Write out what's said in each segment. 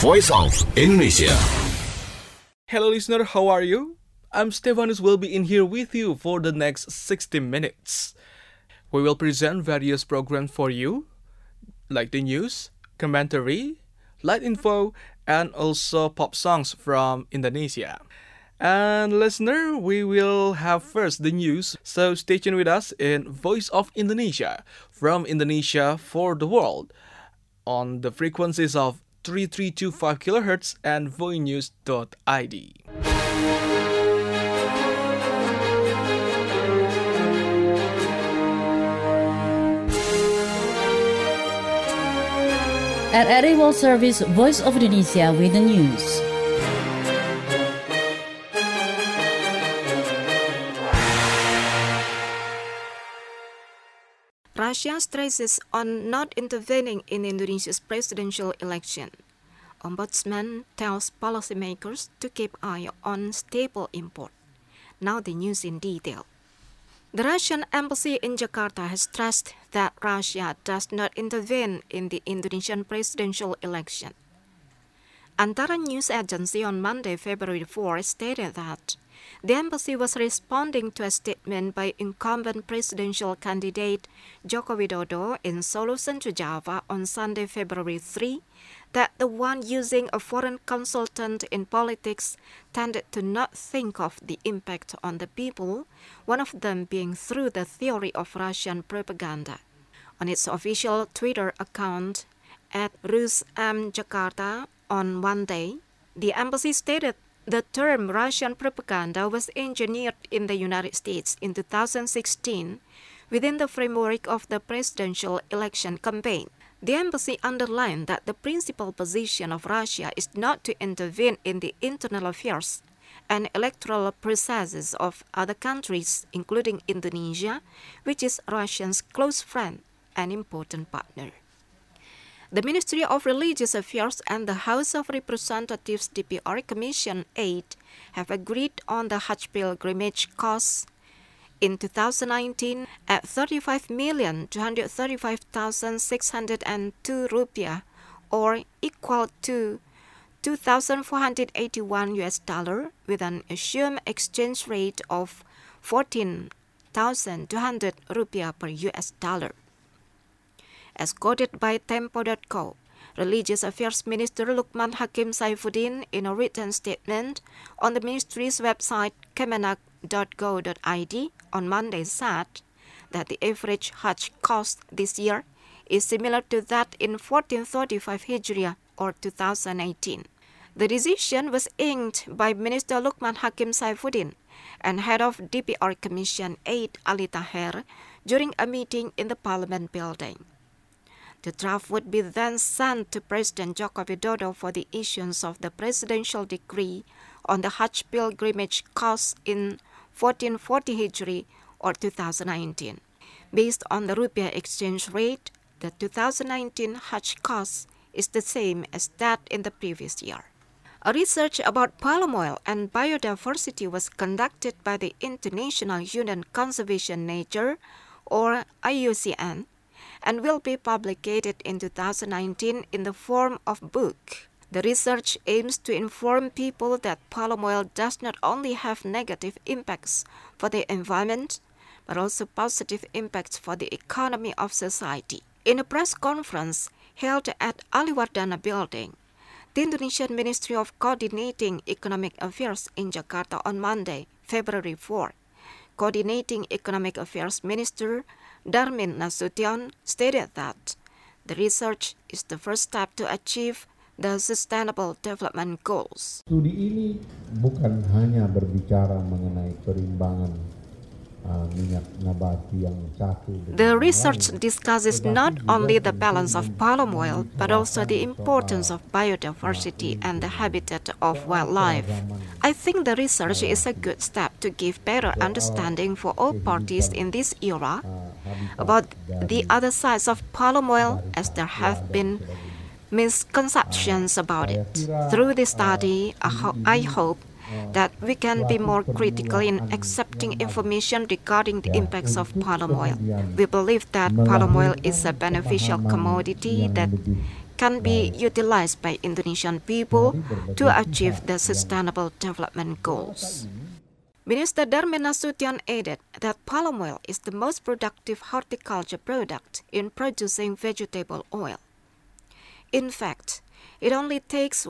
Voice of Indonesia. Hello listener, how are you? I'm Stefanus will be in here with you for the next 60 minutes. We will present various programs for you, like the news, commentary, light info, and also pop songs from Indonesia. And listener, we will have first the news, so stay tuned with us in Voice of Indonesia, from Indonesia for the world, on the frequencies of 3325 kHz and voinews.id. RRI World Service Voice of Indonesia with the news. Russia stresses on not intervening in Indonesia's presidential election. Ombudsman tells policymakers to keep eye on staple import. Now the news in detail. The Russian embassy in Jakarta has stressed that Russia does not intervene in the Indonesian presidential election. Antara News Agency on Monday, February 4, stated that the embassy was responding to a statement by incumbent presidential candidate Joko Widodo in Solo, Central Java on Sunday, February 3, that the one using a foreign consultant in politics tended to not think of the impact on the people, one of them being through the theory of Russian propaganda. On its official Twitter account at Rusam Jakarta on Monday, the embassy stated the term Russian propaganda was engineered in the United States in 2016 within the framework of the presidential election campaign. The embassy underlined that the principal position of Russia is not to intervene in the internal affairs and electoral processes of other countries, including Indonesia, which is Russia's close friend and important partner. The Ministry of Religious Affairs and the House of Representatives DPR Commission 8 have agreed on the Hajj pilgrimage costs in 2019 at 35,235,602 rupiah, or equal to $2,481 with an assumed exchange rate of 14,200 rupiah per US dollar. As quoted by Tempo.co, Religious Affairs Minister Lukman Hakim Saifuddin, in a written statement on the ministry's website kemenak.go.id on Monday, said that the average Hajj cost this year is similar to that in 1435 Hijriah or 2018. The decision was inked by Minister Lukman Hakim Saifuddin and head of DPR Commission 8 Ali Taher during a meeting in the Parliament building. The draft would be then sent to President Joko Widodo for the issuance of the presidential decree on the Hajj pilgrimage costs in 1440 Hijri or 2019. Based on the rupiah exchange rate, the 2019 Hajj cost is the same as that in the previous year. A research about palm oil and biodiversity was conducted by the International Union Conservation Nature, or IUCN, and will be published in 2019 in the form of book. The research aims to inform people that palm oil does not only have negative impacts for the environment, but also positive impacts for the economy of society. In a press conference held at Aliwardana Building, the Indonesian Ministry of Coordinating Economic Affairs in Jakarta on Monday, February 4, Coordinating Economic Affairs Minister Darmin Nasution stated that the research is the first step to achieve the Sustainable Development Goals. Studi ini bukan hanya berbicara mengenai perimbangan minyak nabati yang satu. The research discusses not only the balance of palm oil, but also the importance of biodiversity and the habitat of wildlife. I think the research is a good step to give better understanding for all parties in this era about the other sides of palm oil, as there have been misconceptions about it. Through this study, I hope that we can be more critical in accepting information regarding the impacts of palm oil. We believe that palm oil is a beneficial commodity that can be utilized by Indonesian people to achieve the Sustainable Development Goals. Minister Darmin Nasution added that palm oil is the most productive horticulture product in producing vegetable oil. In fact, it only takes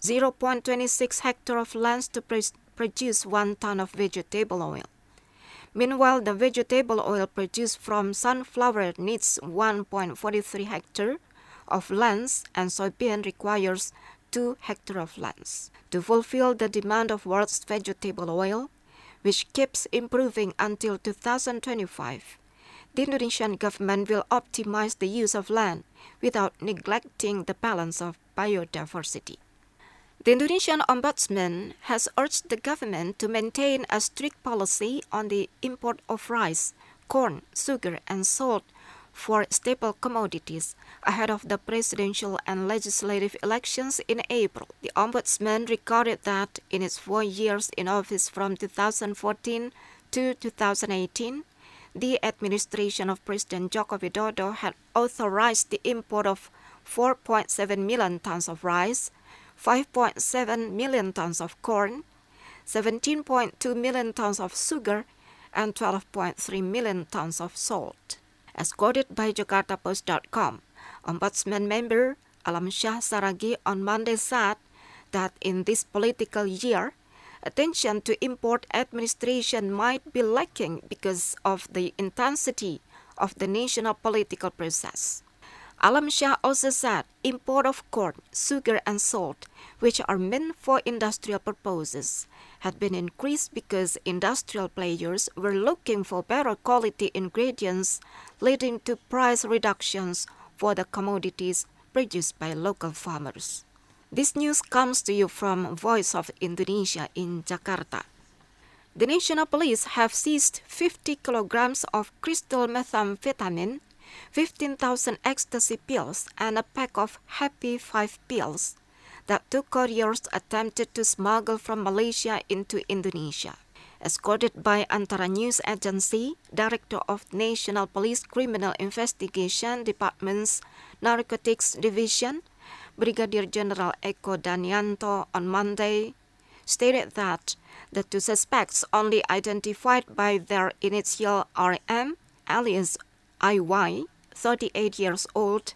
0.26 hectares of land to produce 1 ton of vegetable oil. Meanwhile, the vegetable oil produced from sunflower needs 1.43 hectares of lands, and soybean requires 2 hectares of lands. To fulfill the demand of world's vegetable oil, which keeps improving until 2025, the Indonesian government will optimize the use of land without neglecting the balance of biodiversity. The Indonesian Ombudsman has urged the government to maintain a strict policy on the import of rice, corn, sugar, and salt for staple commodities ahead of the presidential and legislative elections in April. The Ombudsman recorded that in its 4 years in office from 2014 to 2018, the administration of President Joko Widodo had authorized the import of 4.7 million tons of rice, 5.7 million tons of corn, 17.2 million tons of sugar, and 12.3 million tons of salt. As quoted by JakartaPost.com, Ombudsman member Alamsyah Saragi on Monday said that in this political year, attention to import administration might be lacking because of the intensity of the national political process. Alamsyah also said import of corn, sugar, and salt, which are meant for industrial purposes, had been increased because industrial players were looking for better quality ingredients, leading to price reductions for the commodities produced by local farmers. This news comes to you from Voice of Indonesia in Jakarta. The National Police have seized 50 kilograms of crystal methamphetamine, 15,000 ecstasy pills, and a pack of Happy 5 pills that 2 couriers attempted to smuggle from Malaysia into Indonesia. As quoted by Antara News Agency, Director of National Police Criminal Investigation Department's Narcotics Division, Brigadier General Eko Danianto on Monday stated that the 2 suspects, only identified by their initial RM, alias IY, 38 years old,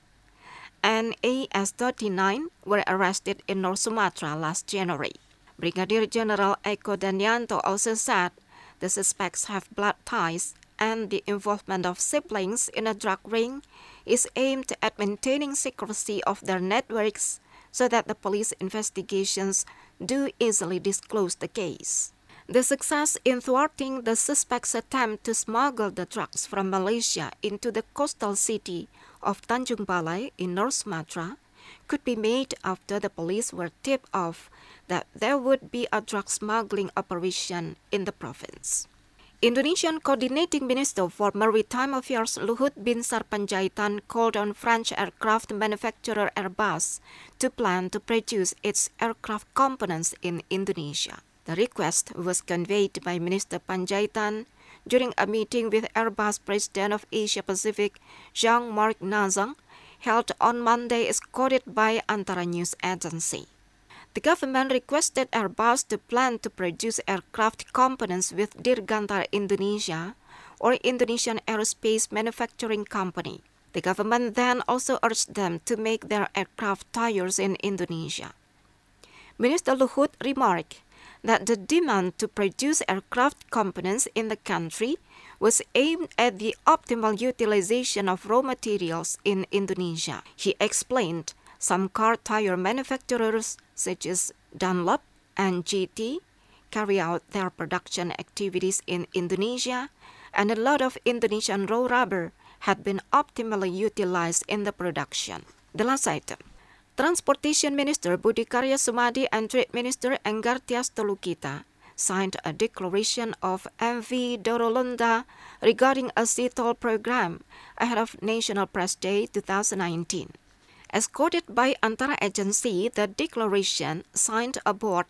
and AS 39, were arrested in North Sumatra last January. Brigadier General Eko Danianto also said the suspects have blood ties and the involvement of siblings in a drug ring is aimed at maintaining secrecy of their networks so that the police investigations do easily disclose the case. The success in thwarting the suspects' attempt to smuggle the drugs from Malaysia into the coastal city of Tanjung Balai in North Sumatra could be made after the police were tipped off that there would be a drug smuggling operation in the province. Indonesian Coordinating Minister for Maritime Affairs Luhut Binsar Panjaitan called on French aircraft manufacturer Airbus to plan to produce its aircraft components in Indonesia. The request was conveyed by Minister Panjaitan during a meeting with Airbus President of Asia Pacific Jean-Marc Nazang held on Monday, as quoted by Antara News Agency. The government requested Airbus to plan to produce aircraft components with Dirgantara Indonesia or Indonesian Aerospace Manufacturing Company. The government then also urged them to make their aircraft tires in Indonesia. Minister Luhut remarked that the demand to produce aircraft components in the country was aimed at the optimal utilization of raw materials in Indonesia. He explained some car tire manufacturers such as Dunlop and GT carry out their production activities in Indonesia, and a lot of Indonesian raw rubber had been optimally utilized in the production. The last item. Transportation Minister Budi Karya Sumadi and Trade Minister Enggar Tias Tolukita signed a declaration of MV Dorolonda regarding a sea toll program ahead of National Press Day 2019. As quoted by Antara Agency, the declaration signed aboard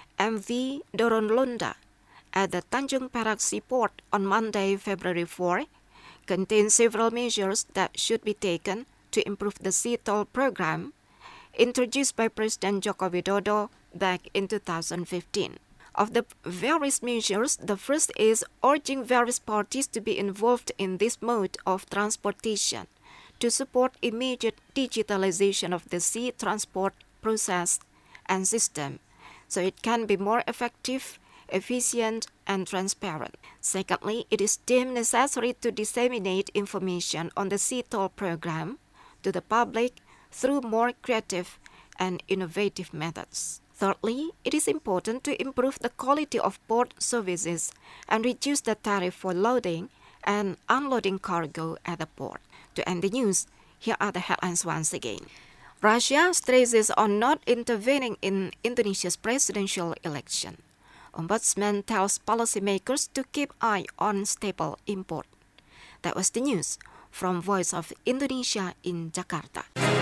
MV Dorolonda at the Tanjung Perak Seaport on Monday, February 4, contains several measures that should be taken to improve the sea toll program introduced by President Joko Widodo back in 2015. Of the various measures, the first is urging various parties to be involved in this mode of transportation to support immediate digitalization of the sea transport process and system so it can be more effective, efficient, and transparent. Secondly, it is deemed necessary to disseminate information on the Sea Toll program to the public through more creative and innovative methods. Thirdly, it is important to improve the quality of port services and reduce the tariff for loading and unloading cargo at the port. To end the news, here are the headlines once again. Russia stresses on not intervening in Indonesia's presidential election. Ombudsman tells policymakers to keep eye on staple import. That was the news from Voice of Indonesia in Jakarta.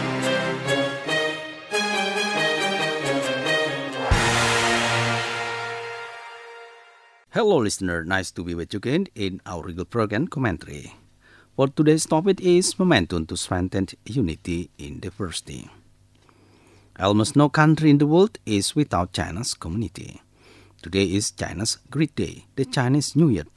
Hello listener, nice to be with you again in our regular program commentary. For today's topic is momentum to strengthen unity in diversity. Almost no country in the world is without China's community. Today is China's Great Day, the Chinese New Year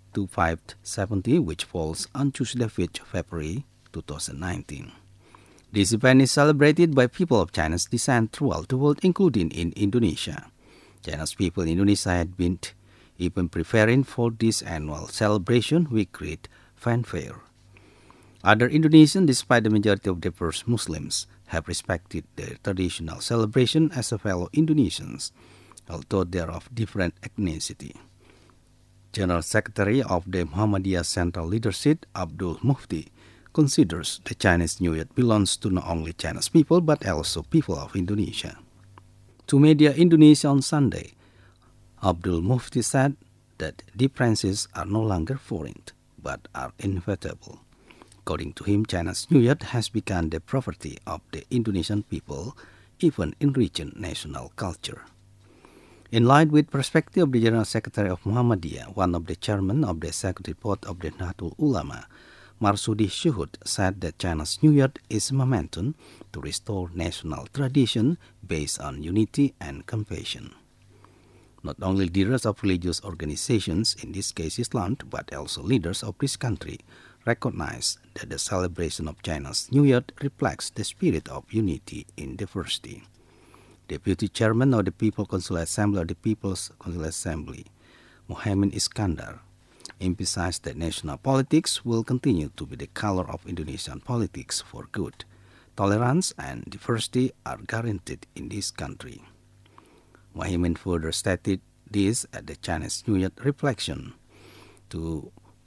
2570, which falls on Tuesday, 5th February 2019. This event is celebrated by people of Chinese descent throughout the world, including in Indonesia. Chinese people in Indonesia had been even preparing for this annual celebration with great fanfare. Other Indonesians, despite the majority of diverse Muslims, have respected their traditional celebration as a fellow Indonesians, although they are of different ethnicity. General Secretary of the Muhammadiyah Central Leadership, Abdul Mufti, considers the Chinese New Year belongs to not only Chinese people but also people of Indonesia. To Media Indonesia on Sunday, Abdul Mufti said that differences are no longer foreign, but are inevitable. According to him, China's New Year has become the property of the Indonesian people, even enriching national culture. In line with perspective of the General Secretary of Muhammadiyah, one of the chairmen of the Executive Board of the Nahdlatul Ulama, Marsudi Syuhud, said that China's New Year is a momentum to restore national tradition based on unity and compassion. Not only leaders of religious organizations, in this case Islam, but also leaders of this country, recognize that the celebration of China's New Year reflects the spirit of unity in diversity. Deputy Chairman of the People's Consular Assembly of the People's Consular Assembly, Muhammad Iskandar, emphasized that national politics will continue to be the color of Indonesian politics for good. Tolerance and diversity are guaranteed in this country. Muhammad further stated this at the Chinese New Year reflection to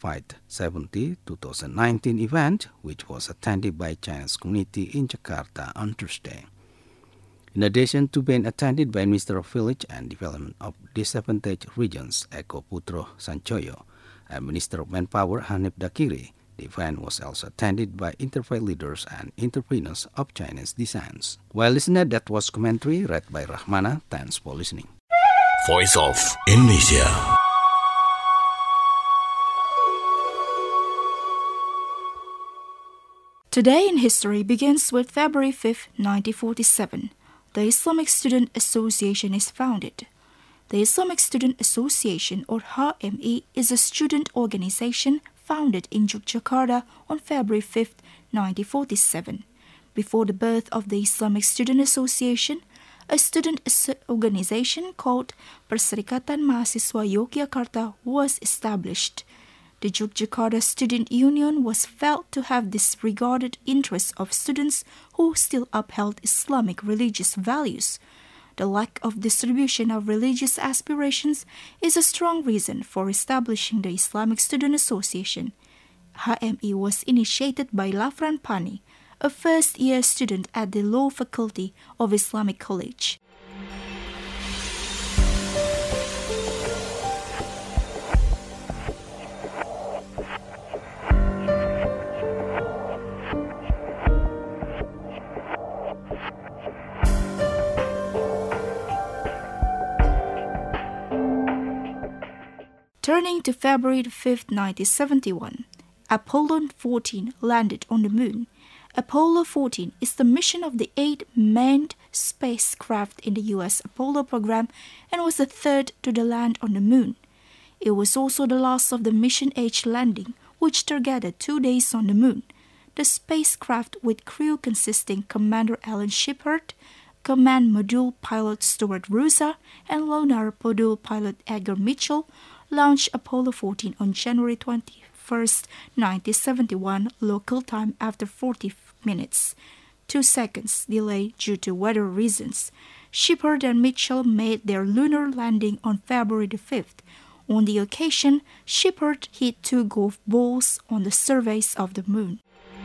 570 2019 event, which was attended by Chinese community in Jakarta on Thursday. In addition to being attended by Minister of Village and Development of Disadvantaged Regions, Eko Putro Sanjoyo, and Minister of Manpower, Hanif Dakiri, the event was also attended by interfaith leaders and entrepreneurs of Chinese descent. Well, listener, that was commentary read by Rahmana. Thanks for listening. Voice of Indonesia. Today in history begins with February 5, 1947. The Islamic Student Association is founded. The Islamic Student Association, or HMI, is a student organization founded in Yogyakarta on February 5, 1947. Before the birth of the Islamic Student Association, a student organization called Perserikatan Mahasiswa Yogyakarta was established. The Yogyakarta Student Union was felt to have disregarded interests of students who still upheld Islamic religious values. The lack of distribution of religious aspirations is a strong reason for establishing the Islamic Student Association. HMI was initiated by Lafran Pani, a first-year student at the Law Faculty of Islamic College. Turning to February 5, 1971, Apollo 14 landed on the Moon. Apollo 14 is the mission of the 8th manned spacecraft in the U.S. Apollo program and was the third to land on the moon. It was also the last of the Mission H landing, which targeted 2 days on the moon. The spacecraft, with crew consisting Commander Alan Shepard, Command Module pilot Stuart Roosa, and Lunar Module pilot Edgar Mitchell, launched Apollo 14 on January 21st, 1971, local time after 40 minutes, 2 seconds delay due to weather reasons. Shepard and Mitchell made their lunar landing on February the 5th. On the occasion, Shepard hit 2 golf balls on the surface of the moon.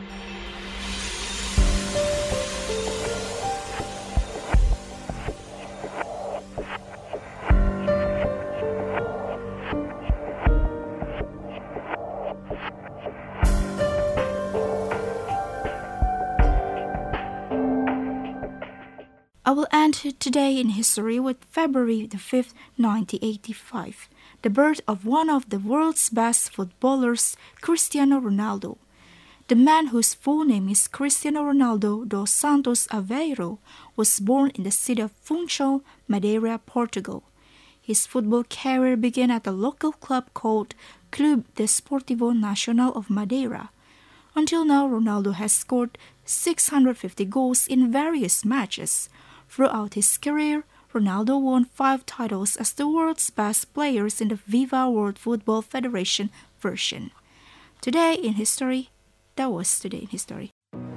I will end today in history with February the 5th, 1985, the birth of one of the world's best footballers, Cristiano Ronaldo. The man whose full name is Cristiano Ronaldo dos Santos Aveiro was born in the city of Funchal, Madeira, Portugal. His football career began at a local club called Clube Desportivo Nacional of Madeira. Until now, Ronaldo has scored 650 goals in various matches. Throughout his career, Ronaldo won 5 titles as the world's best players in the FIFA World Football Federation version. Today in history, that was Today in History.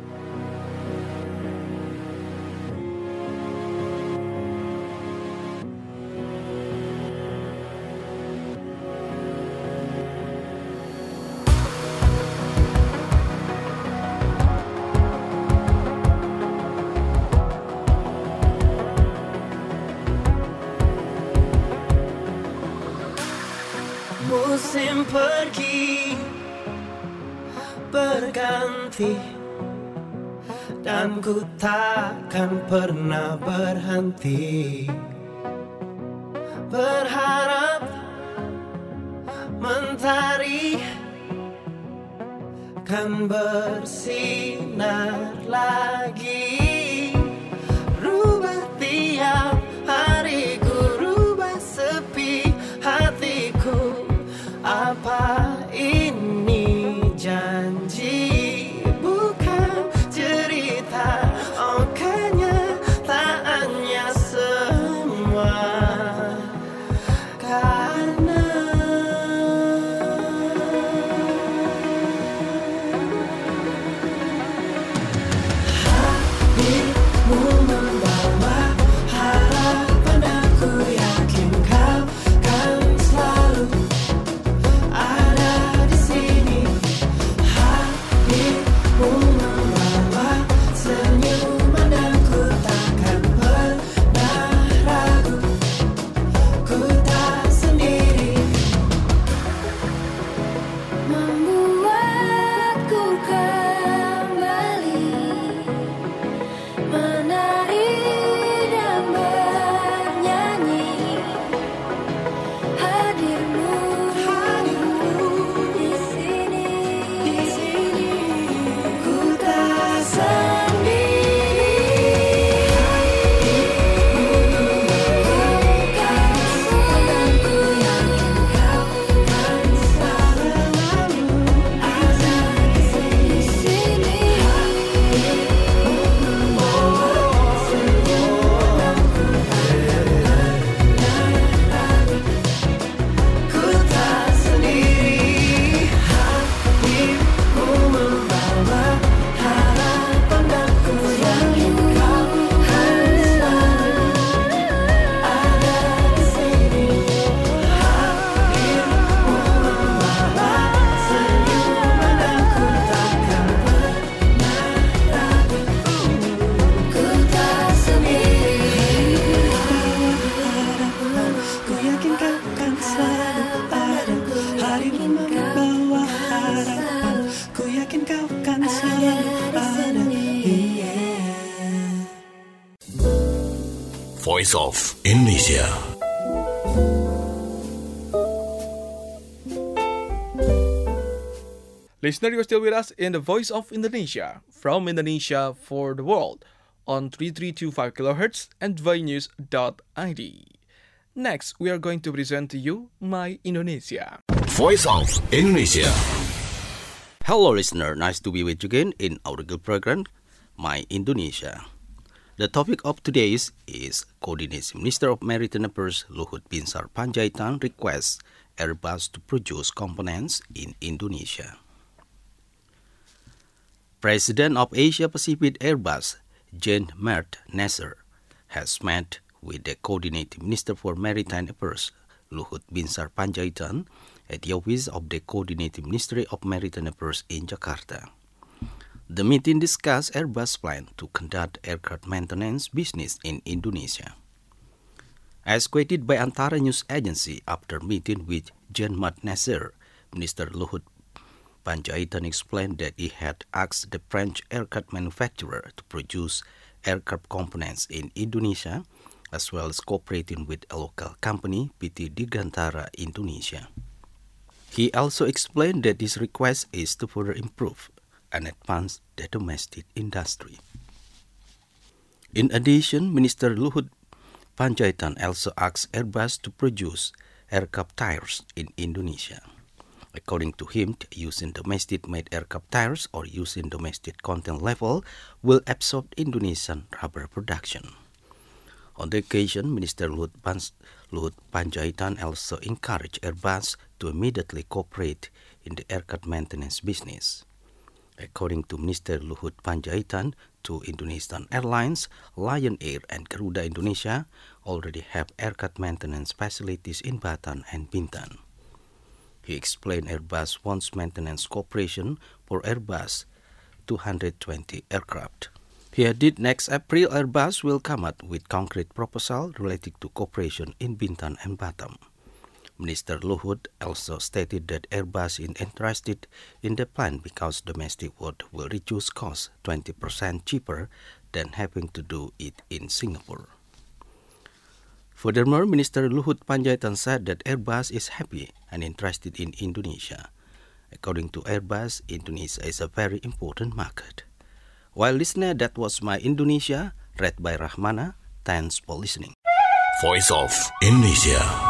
Musim pergi berganti dan ku takkan pernah berhenti berharap mentari kan bersinar lagi, rubah tiap hariku, rubah sepi hatiku. Apa ini janji, bukan cerita, oh kenyataannya semua. Karena hatimu membawa harapan, aku yakin kau kan selalu Voice of Indonesia. Listener, you're still with us in the Voice of Indonesia, from Indonesia for the world, on 3325 kHz and voinews.id. Next, we are going to present to you My Indonesia. Voice of Indonesia. Hello, listener. Nice to be with you again in our regular program, My Indonesia. The topic of today is Coordination Minister of Maritime Affairs Luhut Binsar Panjaitan requests Airbus to produce components in Indonesia. President of Asia Pacific Airbus, Jean-Marc Nasser, has met with the Coordinating Minister for Maritime Affairs, Luhut Binsar Panjaitan, at the office of the Coordinating Ministry of Maritime Affairs in Jakarta. The meeting discussed Airbus' plan to conduct aircraft maintenance business in Indonesia. As quoted by Antara News Agency, after meeting with Jean-Marc Nasser, Minister Luhut Panjaitan explained that he had asked the French aircraft manufacturer to produce aircraft components in Indonesia, as well as cooperating with a local company, PT Dirgantara Indonesia. He also explained that this request is to further improve and advance the domestic industry. In addition, Minister Luhut Panjaitan also asked Airbus to produce aircraft tires in Indonesia. According to him, using domestic-made aircraft tires or using domestic content level will absorb Indonesian rubber production. On the occasion, Minister Luhut Panjaitan also encouraged Airbus to immediately cooperate in the aircraft maintenance business. According to Minister Luhut Panjaitan, two Indonesian airlines, Lion Air and Garuda Indonesia, already have aircraft maintenance facilities in Batam and Bintan. He explained Airbus wants maintenance cooperation for Airbus 220 aircraft. He added next April Airbus will come up with concrete proposal related to cooperation in Bintan and Batam. Minister Luhut also stated that Airbus is interested in the plan because domestic work will reduce costs 20% cheaper than having to do it in Singapore. Furthermore, Minister Luhut Panjaitan said that Airbus is happy and interested in Indonesia. According to Airbus, Indonesia is a very important market. Well, listener, that was My Indonesia, read by Rahmana. Thanks for listening. Voice of Indonesia.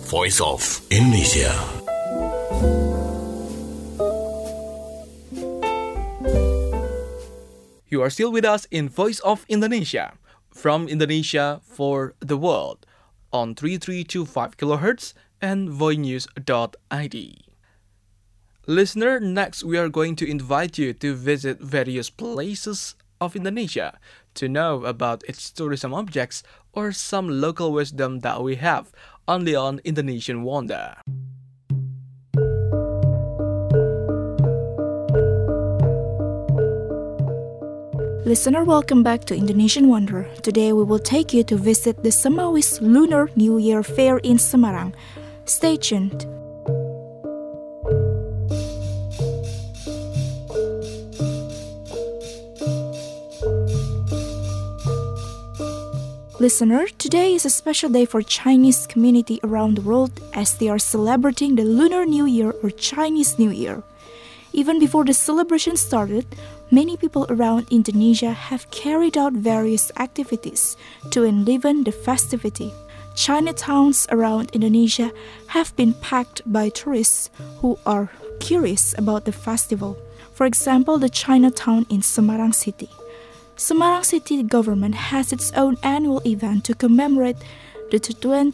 Voice of Indonesia. You are still with us in Voice of Indonesia, from Indonesia for the world, on 3325 kHz and voinews.id. Listener, next we are going to invite you to visit various places of Indonesia to know about its tourism objects or some local wisdom that we have only on Indonesian Wonder. Listener, welcome back to Indonesian Wonder. Today we will take you to visit the Semawis Lunar New Year Fair in Semarang. Stay tuned. Listener, today is a special day for Chinese community around the world as they are celebrating the Lunar New Year or Chinese New Year. Even before the celebration started, many people around Indonesia have carried out various activities to enliven the festivity. Chinatowns around Indonesia have been packed by tourists who are curious about the festival. For example, the Chinatown in Semarang City. Semarang City government has its own annual event to commemorate the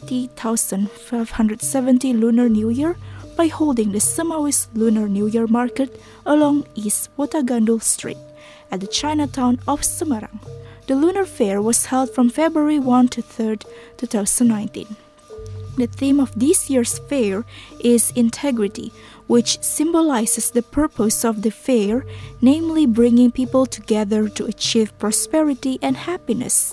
20,570 Lunar New Year by holding the Semawis Lunar New Year Market along East Wotagandul Street at the Chinatown of Semarang. The Lunar Fair was held from February 1 to 3, 2019. The theme of this year's fair is integrity, which symbolizes the purpose of the fair, namely bringing people together to achieve prosperity and happiness.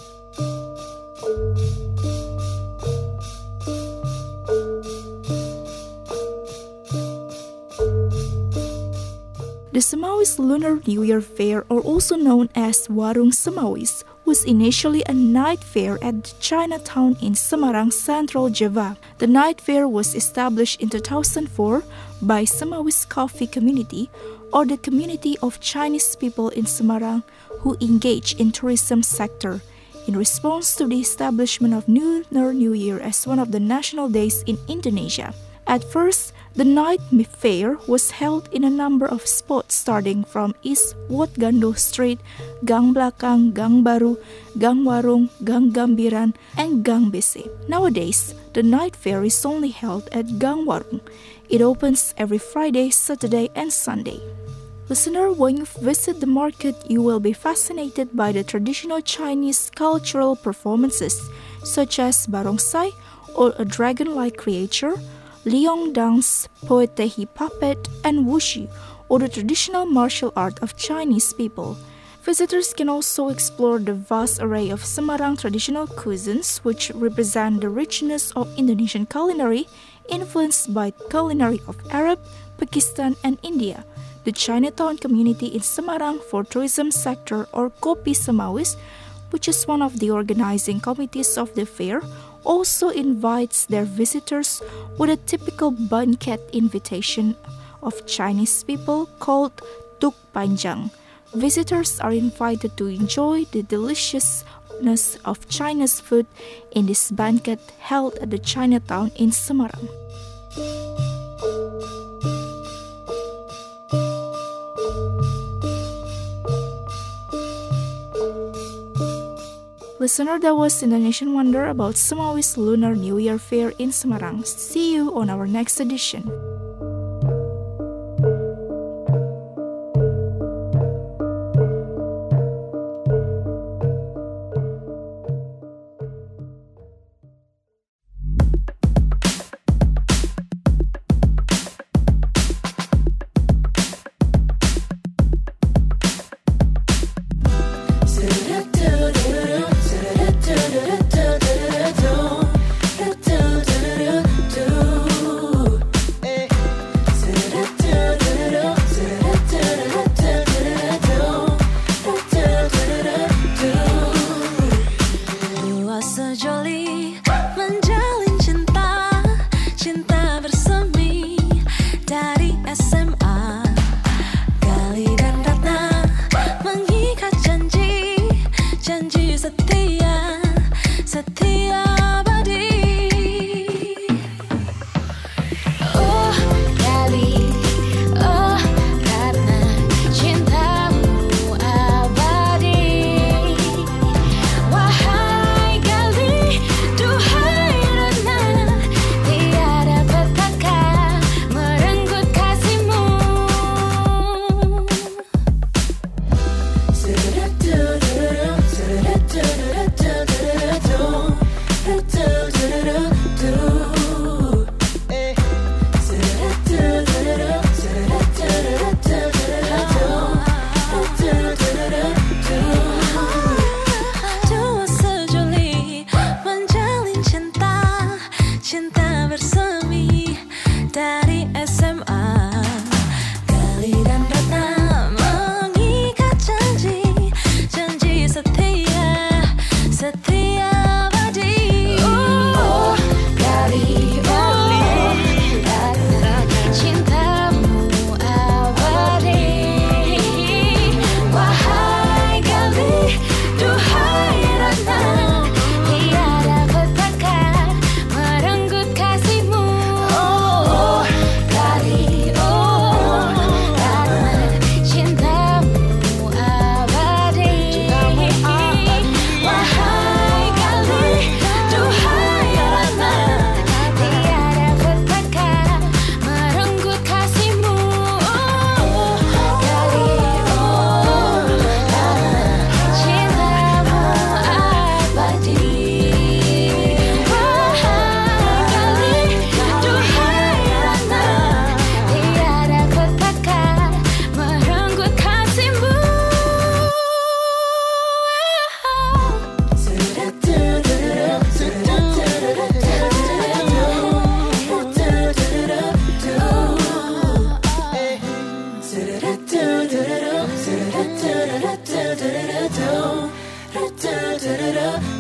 The Semawis Lunar New Year Fair, or also known as Warung Semawis, was initially a night fair at the Chinatown in Semarang, Central Java. The night fair was established in 2004 by Semawis Coffee Community, or the community of Chinese people in Semarang who engage in tourism sector, in response to the establishment of Lunar New Year as one of the national days in Indonesia. At first, the night fair was held in a number of spots starting from East Wotagandul Street, Gang Belakang, Gang Baru, Gang Warung, Gang Gambiran, and Gang BC. Nowadays, the night fair is only held at Gang Warung. It opens every Friday, Saturday, and Sunday. Listener, when you visit the market, you will be fascinated by the traditional Chinese cultural performances such as barongsai, or a dragon-like creature, Liong dance, poetehi puppet, and wushu, or the traditional martial art of Chinese people. Visitors can also explore the vast array of Semarang traditional cuisines, which represent the richness of Indonesian culinary, influenced by culinary of Arab, Pakistan, and India. The Chinatown community in Semarang for tourism sector, or Kopi Semawis, which is one of the organizing committees of the fair, also invites their visitors with a typical banquet invitation of Chinese people called Tuk Panjang. Visitors are invited to enjoy the deliciousness of Chinese food in this banquet held at the Chinatown in Semarang. Listener, that was Indonesian Wonder about Semawis Lunar New Year Fair in Semarang. See you on our next edition.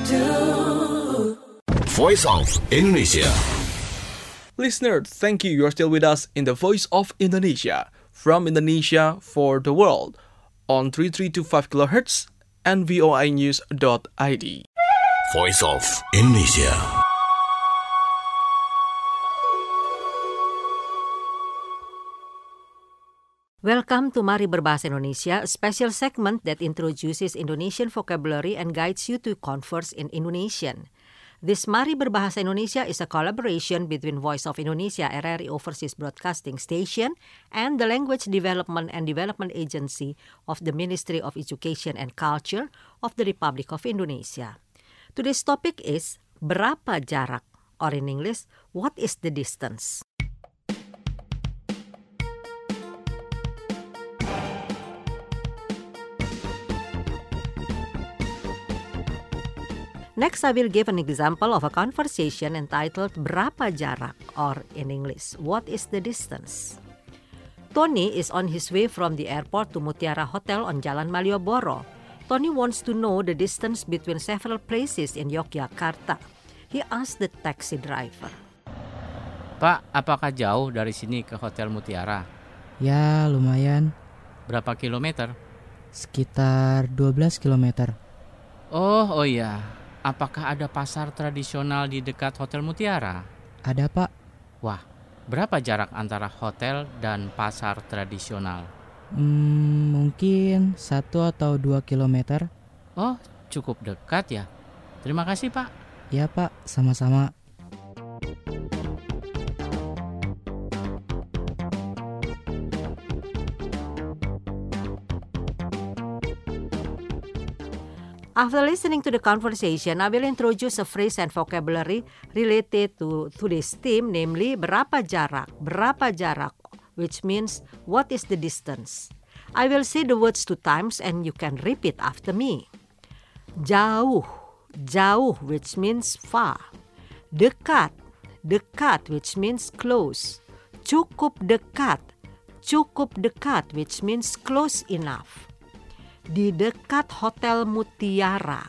Voice of Indonesia. Listener, thank you. You are still with us in the Voice of Indonesia. From Indonesia for the world. On 3325 kHz and voinews.id. Voice of Indonesia. Welcome to Mari Berbahasa Indonesia, a special segment that introduces Indonesian vocabulary and guides you to converse in Indonesian. This Mari Berbahasa Indonesia is a collaboration between Voice of Indonesia RRI Overseas Broadcasting Station and the Language Development and Development Agency of the Ministry of Education and Culture of the Republic of Indonesia. Today's topic is berapa jarak, or in English, what is the distance? Next, I will give an example of a conversation entitled Berapa Jarak, or in English, What is the distance? Tony is on his way from the airport to Mutiara Hotel on Jalan Malioboro. Tony wants to know the distance between several places in Yogyakarta. He asked the taxi driver. Pak, apakah jauh dari sini ke Hotel Mutiara? Ya, lumayan. Berapa kilometer? Sekitar 12 kilometer. Oh iya. Apakah ada pasar tradisional di dekat Hotel Mutiara? Ada, Pak. Wah, berapa jarak antara hotel dan pasar tradisional? Mungkin 1 atau 2 kilometer. Oh, cukup dekat ya. Terima kasih, Pak. Ya, Pak. Sama-sama. After listening to the conversation, I will introduce a phrase and vocabulary related to today's theme, namely berapa jarak, which means what is the distance. I will say the words 2 times and you can repeat after me. Jauh, which means far. Dekat, which means close. Cukup dekat, which means close enough. Di dekat Hotel Mutiara,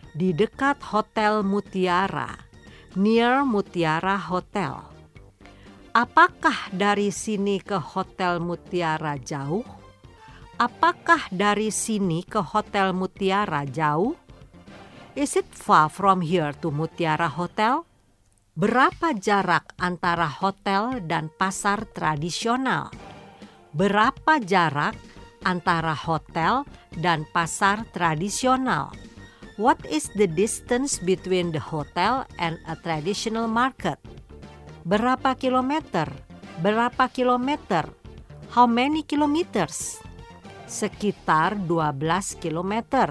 near Mutiara Hotel. Apakah dari sini ke Hotel Mutiara jauh? Apakah dari sini ke Hotel Mutiara jauh? Is it far from here to Mutiara Hotel? Berapa jarak antara hotel dan pasar tradisional? Berapa jarak antara hotel dan pasar tradisional? What is the distance between the hotel and a traditional market? Berapa kilometer? How many kilometers? Sekitar 12 kilometer.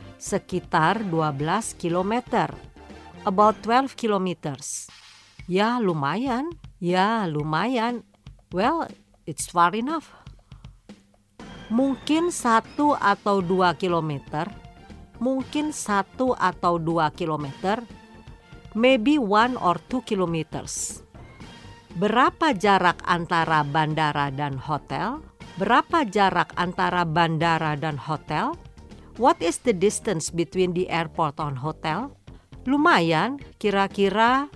About 12 kilometers. Ya lumayan. Well, it's far enough. Mungkin 1 atau 2 kilometer. Maybe 1 or 2 kilometers. Berapa jarak antara bandara dan hotel? What is the distance between the airport and hotel? Lumayan, kira-kira.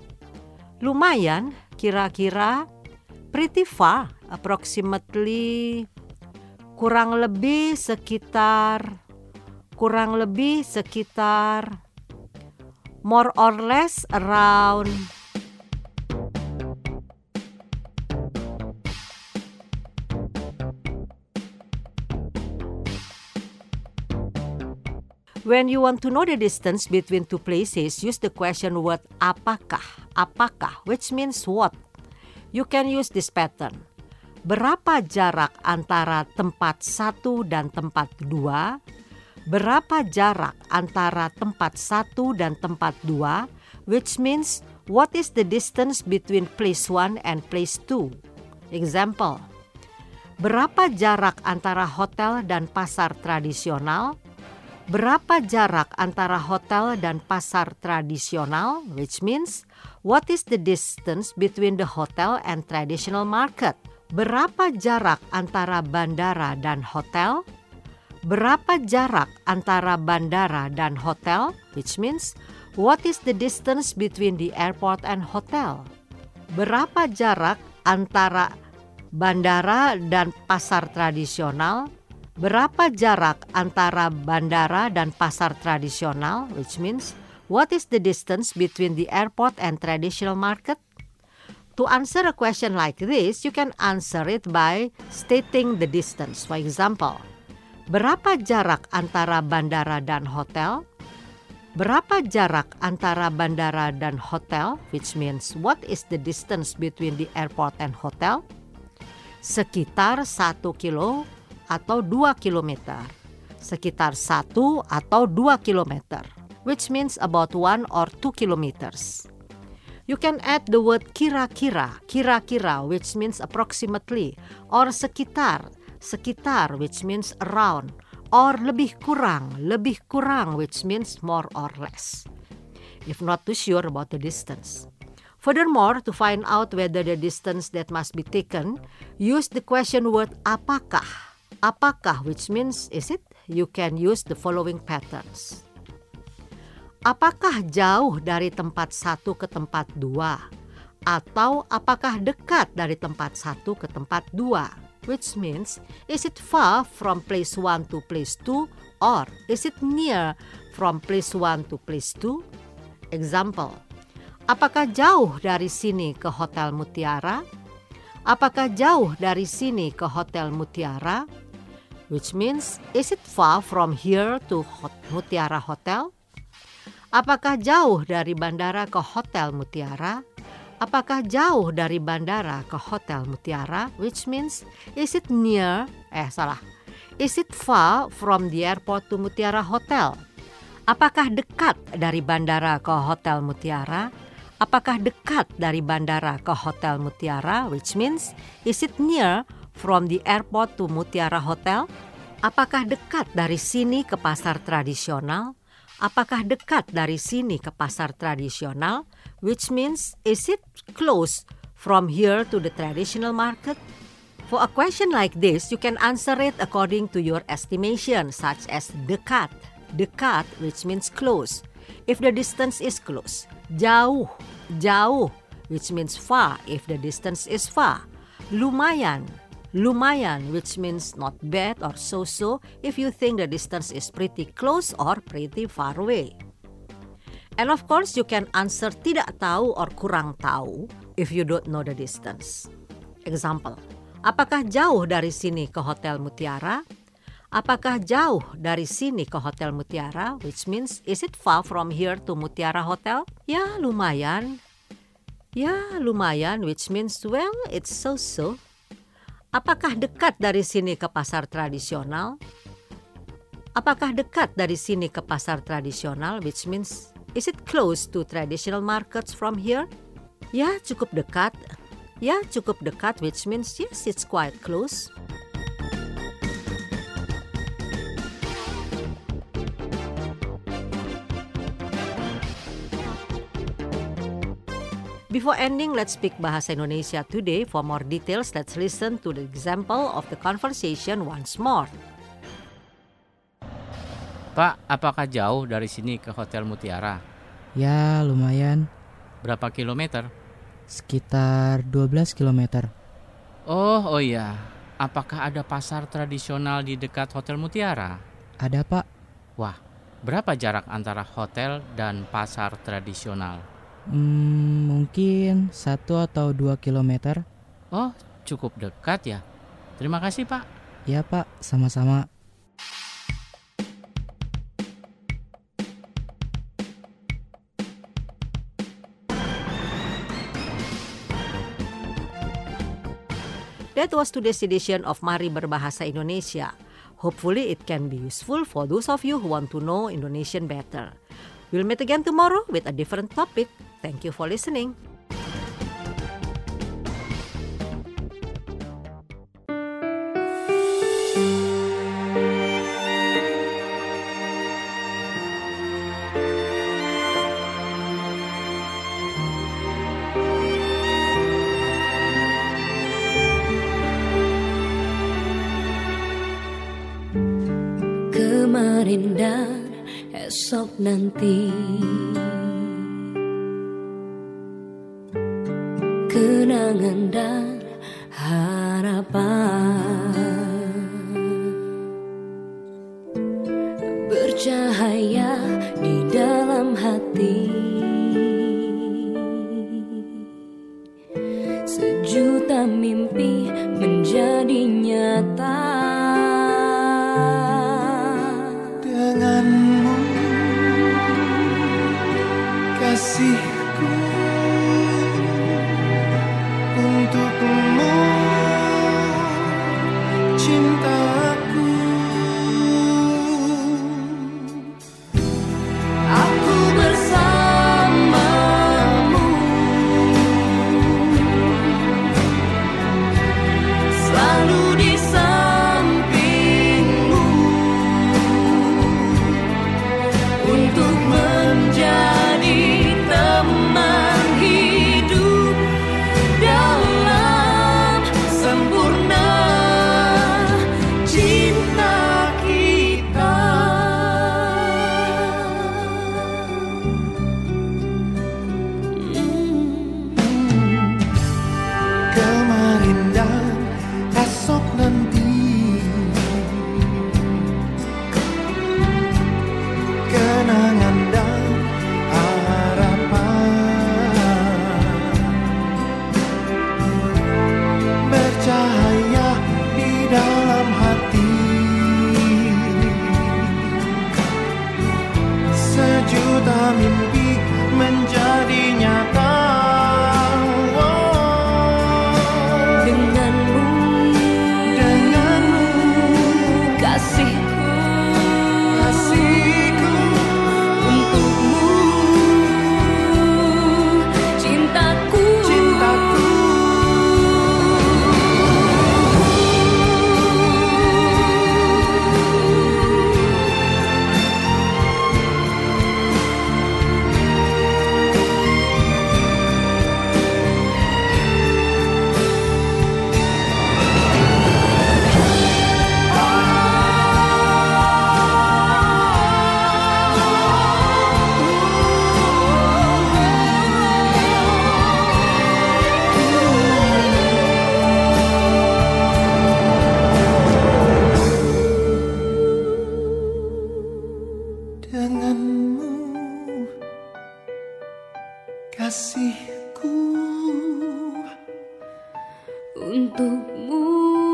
Pretty far, approximately. Kurang lebih sekitar. More or less around. When you want to know the distance between 2 places, use the question word apakah, which means what. You can use this pattern. Berapa jarak antara tempat 1 dan tempat 2? Berapa jarak antara tempat 1 dan tempat 2? Which means, what is the distance between place 1 and place 2? Example, berapa jarak antara hotel dan pasar tradisional? Berapa jarak antara hotel dan pasar tradisional? Which means, what is the distance between the hotel and traditional market? Berapa jarak antara bandara dan hotel? Berapa jarak antara bandara dan hotel? Which means, What is the distance between the airport and hotel? Berapa jarak antara bandara dan pasar tradisional? Berapa jarak antara bandara dan pasar tradisional? Which means, what is the distance between the airport and traditional market? To answer a question like this, you can answer it by stating the distance. For example, berapa jarak antara bandara dan hotel? Berapa jarak antara bandara dan hotel? Which means, what is the distance between the airport and hotel? Sekitar 1 kilo atau 2 kilometer. Sekitar 1 atau 2 kilometer. Which means about 1 or 2 kilometers. You can add the word kira-kira, kira-kira, which means approximately, or sekitar, sekitar, which means around, or lebih kurang, which means more or less, if not too sure about the distance. Furthermore, to find out whether the distance that must be taken, use the question word apakah. Apakah, which means is it? You can use the following patterns. Apakah jauh dari tempat 1 ke tempat 2? Atau apakah dekat dari tempat 1 ke tempat 2? Which means, is it far from place 1 to place 2? Or is it near from place 1 to place 2? Example, apakah jauh dari sini ke Hotel Mutiara? Apakah jauh dari sini ke Hotel Mutiara? Which means, is it far from here to Mutiara Hotel? Apakah jauh dari bandara ke Hotel Mutiara? Apakah jauh dari bandara ke Hotel Mutiara? Which means, is it near? Is it far from the airport to Mutiara Hotel? Apakah dekat dari bandara ke Hotel Mutiara? Apakah dekat dari bandara ke Hotel Mutiara? Which means, is it near from the airport to Mutiara Hotel? Apakah dekat dari sini ke pasar tradisional? Apakah dekat dari sini ke pasar tradisional? Which means, is it close from here to the traditional market? For a question like this, you can answer it according to your estimation, such as dekat. Dekat, which means close. If the distance is close. Jauh, jauh, which means far if the distance is far. Lumayan, lumayan, which means not bad or so-so if you think the distance is pretty close or pretty far away. And of course, you can answer tidak tahu or kurang tahu if you don't know the distance. Example, apakah jauh dari sini ke Hotel Mutiara? Apakah jauh dari sini ke Hotel Mutiara? Which means, is it far from here to Mutiara Hotel? Ya, lumayan. Ya, lumayan, which means, well, it's so-so. Apakah dekat dari sini ke pasar tradisional? Apakah dekat dari sini ke pasar tradisional? Which means, is it close to traditional markets from here? Ya, cukup dekat. Ya, cukup dekat, which means, yes, it's quite close. Before ending, let's speak Bahasa Indonesia today. For more details, let's listen to the example of the conversation once more. Pak, apakah jauh dari sini ke Hotel Mutiara? Ya, lumayan. Berapa kilometer? Sekitar 12 kilometer. Oh iya. Apakah ada pasar tradisional di dekat Hotel Mutiara? Ada, Pak. Wah, berapa jarak antara hotel dan pasar tradisional? Mungkin 1 atau 2 kilometer. Oh, cukup dekat ya. Terima kasih, Pak. Ya, Pak. Sama-sama. That was today's edition of Mari Berbahasa Indonesia. Hopefully it can be useful for those of you who want to know Indonesian better. We'll meet again tomorrow with a different topic. Thank you for listening. Kemarin dan esok nanti kenangan dan harapan bercahaya di dalam hati. Sejuta mimpi menjadi nyata denganmu, kasihku, untukmu, cintaku. Aku bersamamu, selalu di sampingmu, untuk menjadi teman hidup dalam sempurna cinta kita. Kemarin dan esok nanti, kenangan dan harapan bercahaya di dalam hati. Sejuta mimpi menjadi nyata. Denganmu, kasihku, untukmu, cintaku. Denganmu, kasihku, untukmu,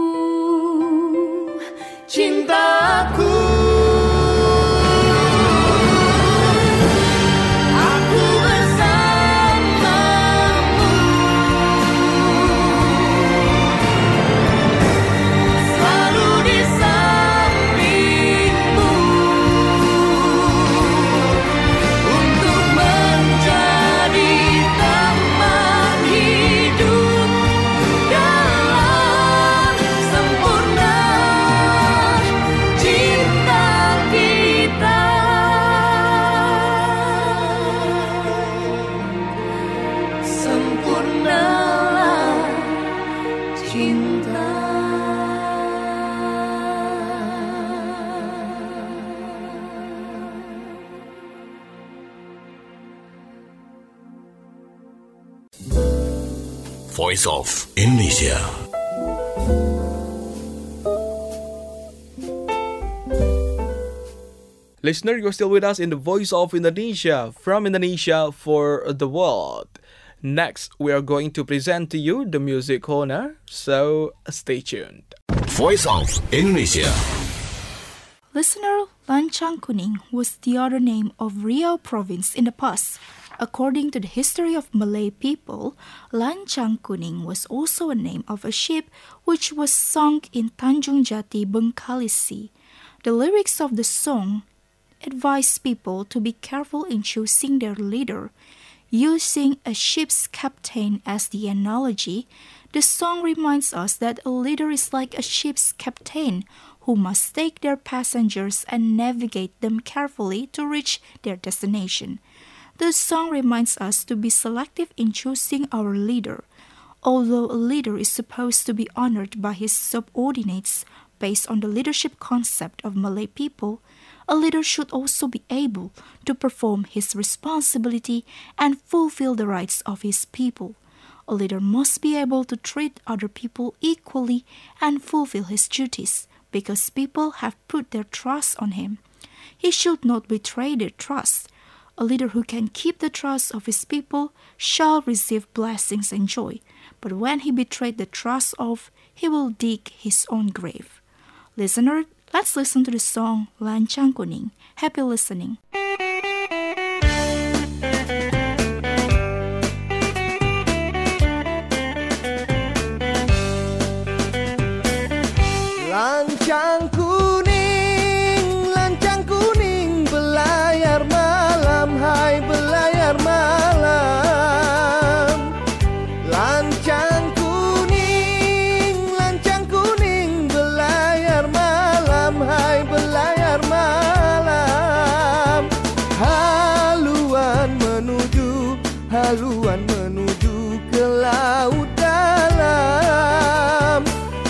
cintaku. Aku bersamamu, selalu di sampingmu, untuk menjadi teman hidup dalam sempurna cinta kita. Sempurnalah cinta. Voice of Indonesia. Listener, you're still with us in the Voice of Indonesia, from Indonesia for the world. Next, we are going to present to you the music corner, so stay tuned. Voice of Indonesia. Listener, Lancang Kuning was the other name of Riau province in the past. According to the history of Malay people, Lancang Kuning was also a name of a ship which was sunk in Tanjung Jati, Bengkalis. The lyrics of the song advise people to be careful in choosing their leader. Using a ship's captain as the analogy, the song reminds us that a leader is like a ship's captain who must take their passengers and navigate them carefully to reach their destination. The song reminds us to be selective in choosing our leader. Although a leader is supposed to be honored by his subordinates based on the leadership concept of Malay people, a leader should also be able to perform his responsibility and fulfill the rights of his people. A leader must be able to treat other people equally and fulfill his duties, because people have put their trust on him. He should not betray their trust. A leader who can keep the trust of his people shall receive blessings and joy. But when he betrayed the trust of, he will dig his own grave. Listener, let's listen to the song Lancang Kuning. Happy listening. Lancang kuning, belayar malam, hai belayar malam. Lancang kuning, belayar malam, hai belayar malam. Haluan menuju ke laut dalam.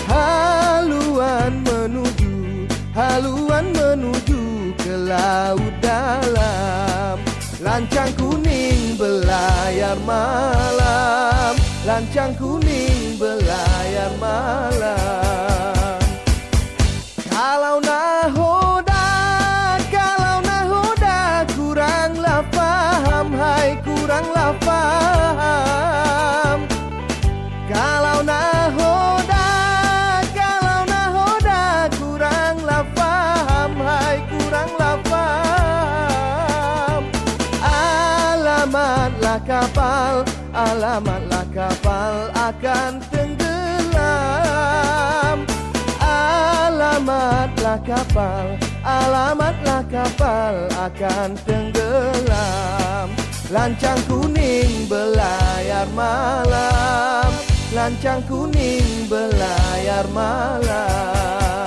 Haluan menuju ke laut dalam. Lancang kuning belayar malam, lancang kuning belayar malam. Kalau nahoda kuranglah faham, hai kuranglah faham. Kalau nahoda kuranglah faham, hai kuranglah faham. Alamatlah kapal akan tenggelam. Alamatlah kapal akan tenggelam. Lancang kuning belayar malam, lancang kuning belayar malam.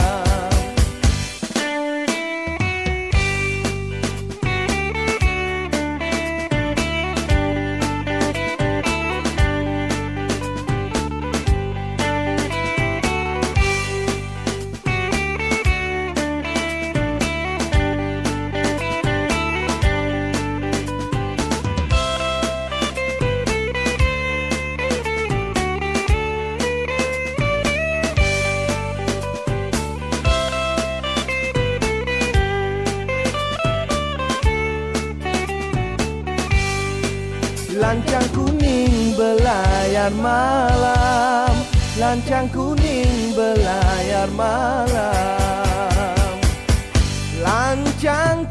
Lancang kuning belayar malam, lancang kuning belayar malam. Lancang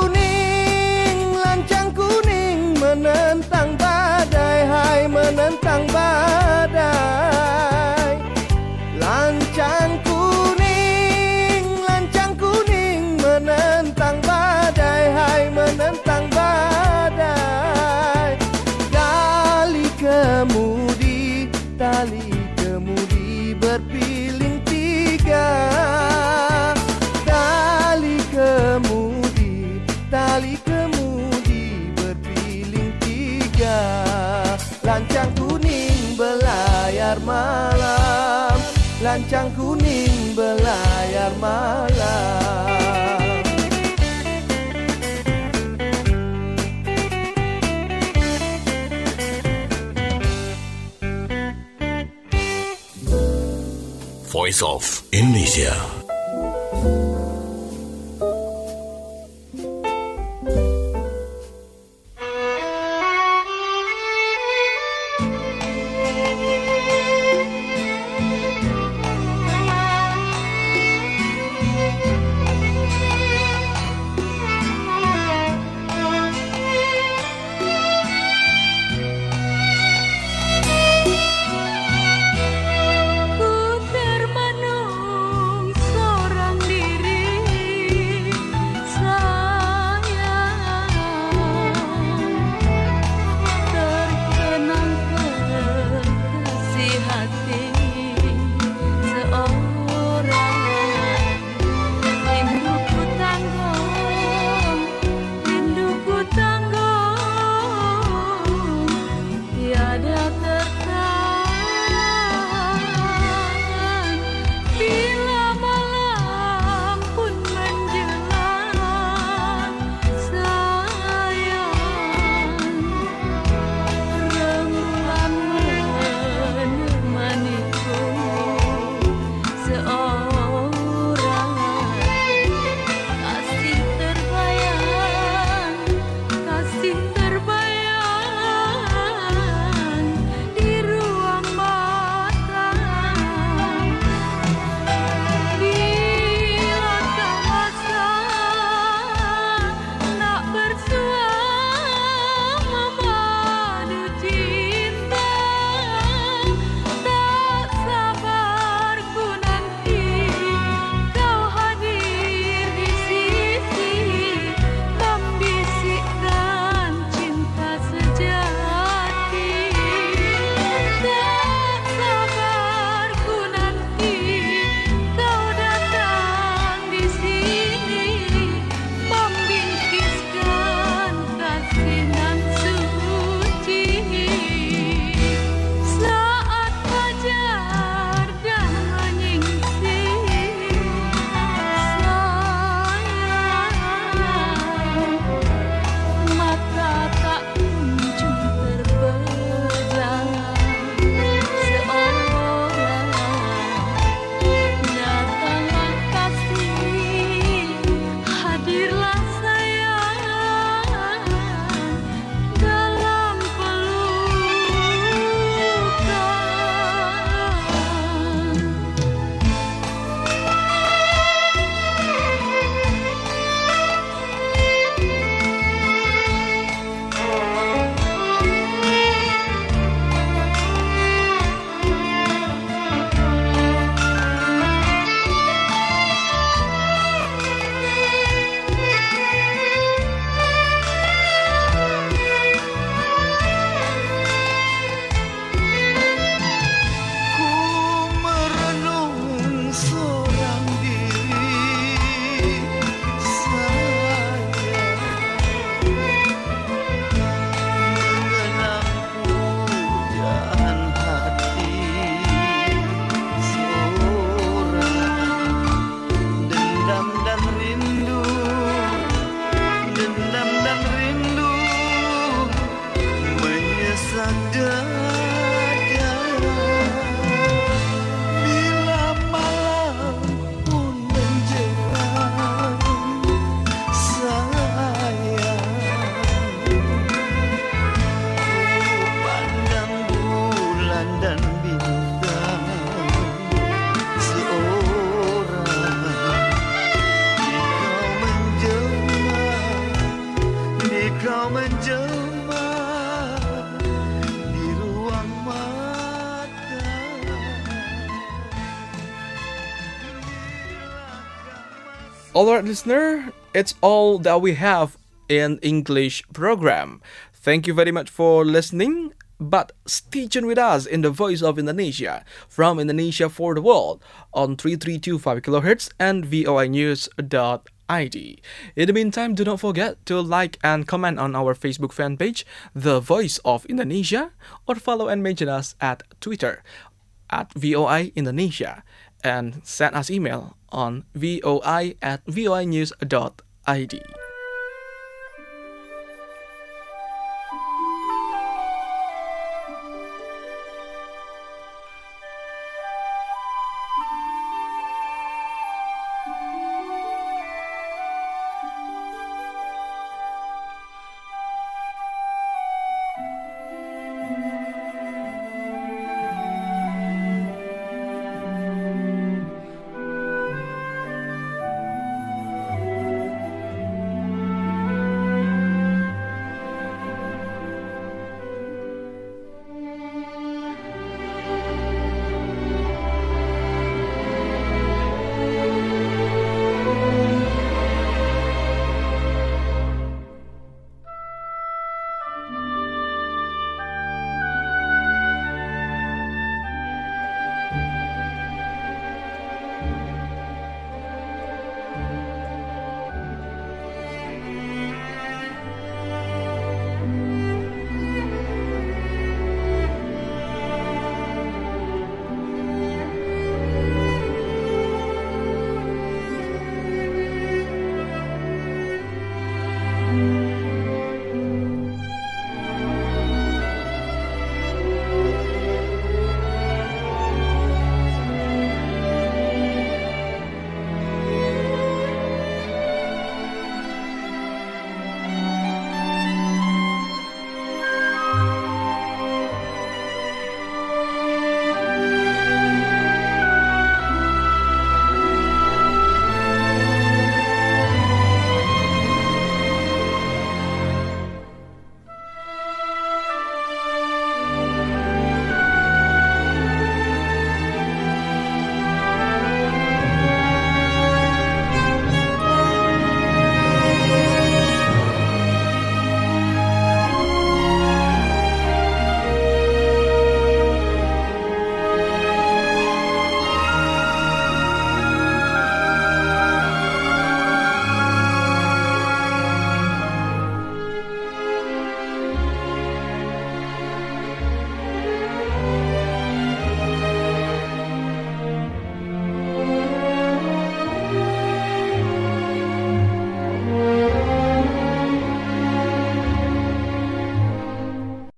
kuning menentang badai, hai menentang badai. Lancang kuning menentang badai, hai menentang badai. Tali kemudi berpiling tiga. Tali kemudi berpiling tiga. Lancang kuning belayar malam, lancang kuning belayar malam. Voice of Indonesia. Ku termenung Alright, listener, it's all that we have in English program. Thank you very much for listening. But stay tuned with us in the Voice of Indonesia, from Indonesia for the world, on 3325 kHz and voinews.id. In the meantime, do not forget to like and comment on our Facebook fan page, The Voice of Indonesia, or follow and mention us at Twitter at VOA Indonesia, and send us email on voi@voinews.id.